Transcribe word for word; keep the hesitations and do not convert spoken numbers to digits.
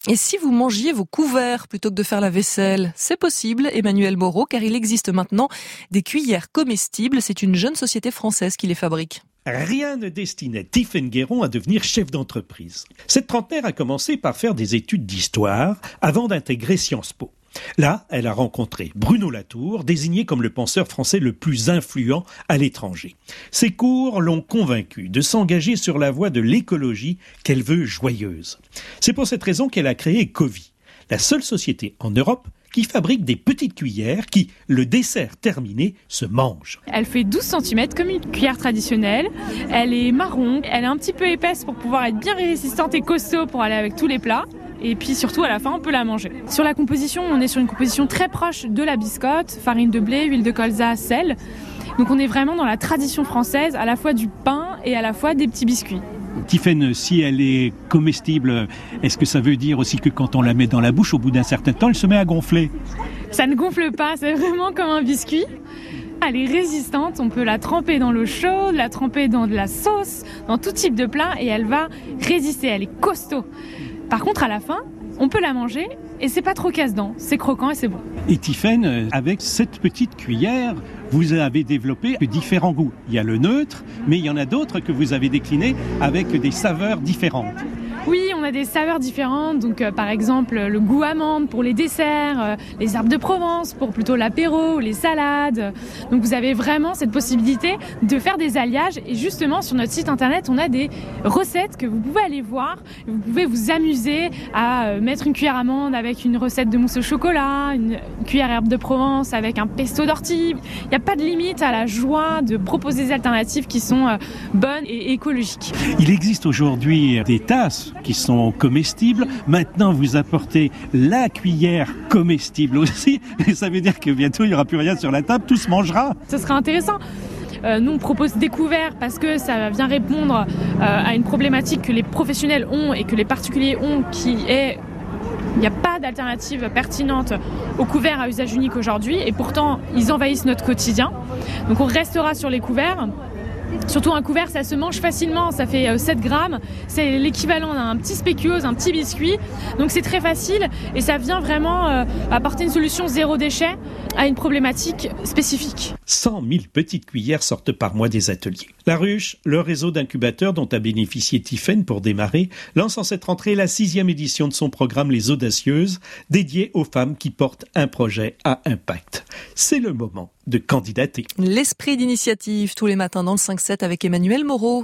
Et si vous mangiez vos couverts plutôt que de faire la vaisselle? C'est possible, Emmanuel Moreau, car il existe maintenant des cuillères comestibles. C'est une jeune société française qui les fabrique. Rien ne destinait Tiffaine Guéron à devenir chef d'entreprise. Cette trentenaire a commencé par faire des études d'histoire avant d'intégrer Sciences Po. Là, elle a rencontré Bruno Latour, désigné comme le penseur français le plus influent à l'étranger. Ses cours l'ont convaincue de s'engager sur la voie de l'écologie qu'elle veut joyeuse. C'est pour cette raison qu'elle a créé Covie, la seule société en Europe qui fabrique des petites cuillères qui, le dessert terminé, se mangent. Elle fait douze centimètres comme une cuillère traditionnelle. Elle est marron, elle est un petit peu épaisse pour pouvoir être bien résistante et costaud pour aller avec tous les plats. Et puis surtout, à la fin, on peut la manger. Sur la composition, on est sur une composition très proche de la biscotte, farine de blé, huile de colza, sel. Donc on est vraiment dans la tradition française, à la fois du pain et à la fois des petits biscuits. Tiffaine, si elle est comestible, est-ce que ça veut dire aussi que quand on la met dans la bouche, au bout d'un certain temps, elle se met à gonfler? Ça ne gonfle pas, c'est vraiment comme un biscuit. Elle est résistante, on peut la tremper dans l'eau chaude, la tremper dans de la sauce, dans tout type de plat et elle va résister, elle est costaud. Par contre, à la fin, on peut la manger et c'est pas trop casse-dents, c'est croquant et c'est bon. Et Tiffaine, avec cette petite cuillère, vous avez développé différents goûts. Il y a le neutre, mais il y en a d'autres que vous avez déclinés avec des saveurs différentes. Oui, on a des saveurs différentes, donc euh, par exemple le goût amande pour les desserts, euh, les herbes de Provence pour plutôt l'apéro, les salades. Donc vous avez vraiment cette possibilité de faire des alliages et justement sur notre site internet on a des recettes que vous pouvez aller voir. Vous pouvez vous amuser à euh, mettre une cuillère amande avec une recette de mousse au chocolat, une cuillère herbe de Provence avec un pesto d'ortie. Il n'y a pas de limite à la joie de proposer des alternatives qui sont euh, bonnes et écologiques. Il existe aujourd'hui des tasses qui sont comestibles. Maintenant, vous apportez la cuillère comestible aussi. Et ça veut dire que bientôt, il n'y aura plus rien sur la table, tout se mangera. Ce sera intéressant. Euh, nous, on propose des couverts parce que ça vient répondre euh, à une problématique que les professionnels ont et que les particuliers ont, qui est... Il n'y a pas d'alternative pertinente aux couverts à usage unique aujourd'hui. Et pourtant, ils envahissent notre quotidien. Donc, on restera sur les couverts. Surtout un couvert, ça se mange facilement, ça fait sept grammes, c'est l'équivalent d'un petit spéculoos, un petit biscuit, donc c'est très facile et ça vient vraiment euh, apporter une solution zéro déchet à une problématique spécifique. cent mille petites cuillères sortent par mois des ateliers. La Ruche, le réseau d'incubateurs dont a bénéficié Tiffaine pour démarrer, lance en cette rentrée la sixième édition de son programme Les Audacieuses, dédié aux femmes qui portent un projet à impact. C'est le moment de candidater. L'esprit d'initiative tous les matins dans le cinq sept avec Emmanuel Moreau.